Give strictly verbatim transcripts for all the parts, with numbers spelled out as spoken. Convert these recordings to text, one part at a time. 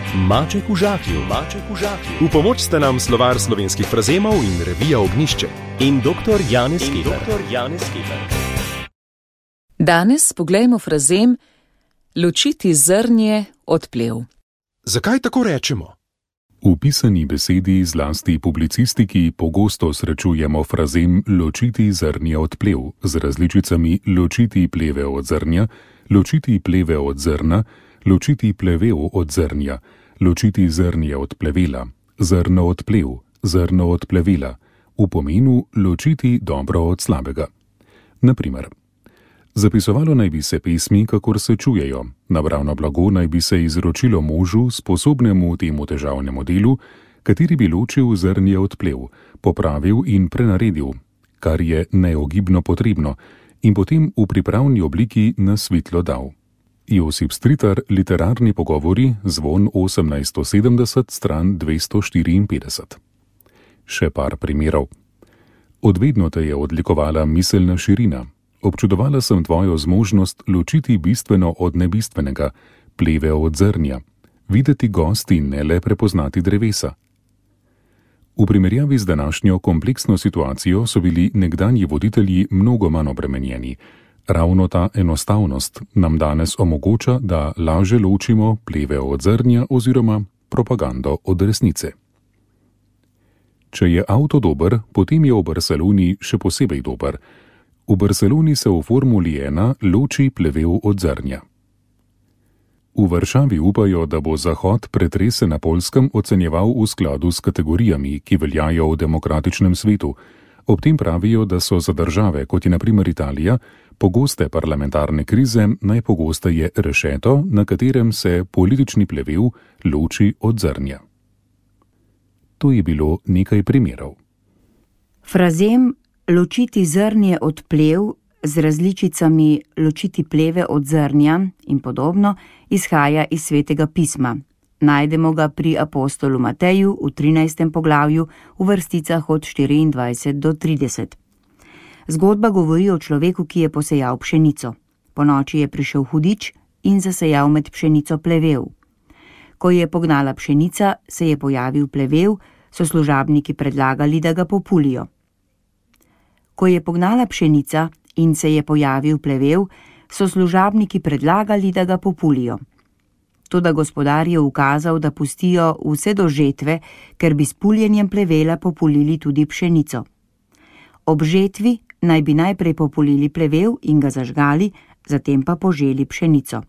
Maček v žaklju, maček v žaklju. V pomoč sta nam slovar slovenskih frazemov in revija Ognjišče. In doktor Janez Keber. Danes poglejmo frazem ločiti zrnje od plev. Zakaj tako rečemo? V pisani besedi, zlasti publicistiki, pogosto srečujemo frazem ločiti zrnje od plev z različicami ločiti pleve od zrnja, ločiti pleve od zrna, ločiti plevel od zrnja, ločiti zrnje od plevela, zrno od plev, zrno od plevela, v pomenu ločiti dobro od slabega. Naprimer, zapisovalo naj bi se pesmi, kakor se čujejo, nabravno blago naj bi se izročilo možu, sposobnemu temu težavnemu delu, kateri bi ločil zrnje od plev, popravil in prenaredil, kar je neogibno potrebno, in potem v pripravni obliki na svetlo dal. Josip Stritar, Literarni pogovori, zvon osemnajststo sedemdeset, stran dvesto štiriinpetdeset. Še par primerov. Odvedno te je odlikovala miselna širina. Občudovala sem tvojo zmožnost ločiti bistveno od nebistvenega, pleve od zrnja, videti gosti, ne le prepoznati drevesa. V primerjavi z današnjo kompleksno situacijo so bili nekdanji voditelji mnogo manj obremenjeni. Ravno ta enostavnost nam danes omogoča, da laže ločimo pleve od zrnja oziroma propagando od resnice. Če je avto dober, potem je v Barceloni še posebej dober. V Barceloni se v Formuli ena loči plevel od zrnja. V Varšavi upajo, da bo Zahod pretrese na Poljskem ocenjeval v skladu s kategorijami, ki veljajo v demokratičnem svetu. Ob tem pravijo, da so za države, kot je na primer Italija, pogoste parlamentarne krize najpogosteje rešeto, na katerem se politični plevel loči od zrnja. To je bilo nekaj primerov. Frazem ločiti zrnje od plev z različicami ločiti pleve od zrnja in podobno izhaja iz Svetega pisma. Najdemo ga pri apostolu Mateju v trinajstem poglavju v vrsticah od štiriindvajset do trideset. Zgodba govori o človeku, ki je posejal pšenico. Ponoči je prišel hudič in zasejal med pšenico plevel. Ko je pognala pšenica, se je pojavil plevel, so služabniki predlagali, da ga populijo. Ko je pognala pšenica in se je pojavil plevel, so služabniki predlagali, da ga populijo. Toda gospodar je ukazal, da pustijo vse do žetve, ker bi s puljenjem plevela populili tudi pšenico. Ob žetvi naj bi najprej populili plevel in ga zažgali, zatem pa poželi pšenico.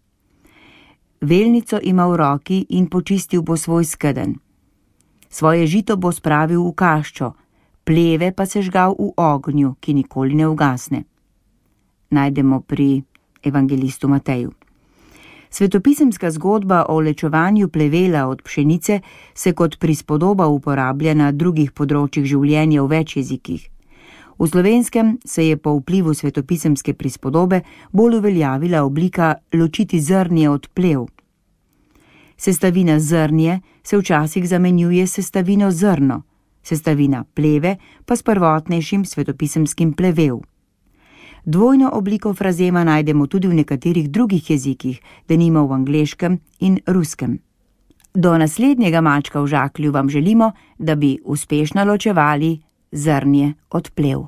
Velnico ima v roki in počistil bo svoj skedenj. Svoje žito bo spravil v kaščo, pleve pa sežgal v ognju, ki nikoli ne ugasne. Najdemo pri evangelistu Mateju. Svetopisemska zgodba o lečevanju plevela od pšenice se kot prispodoba uporablja na drugih področjih življenja v več jezikih. V slovenskem se je po vplivu svetopisemske prispodobe bolj uveljavila oblika ločiti zrnje od plev. Sestavina zrnje se včasih zamenjuje s sestavino zrno, sestavina pleve pa s prvotnejšim svetopisemskim plevel. Dvojno obliko frazema najdemo tudi v nekaterih drugih jezikih, denimo v angleškem in ruskem. Do naslednjega mačka v žaklju vam želimo, da bi uspešno ločevali zrnje od plev.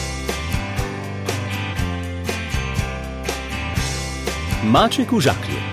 Maček v žaklju.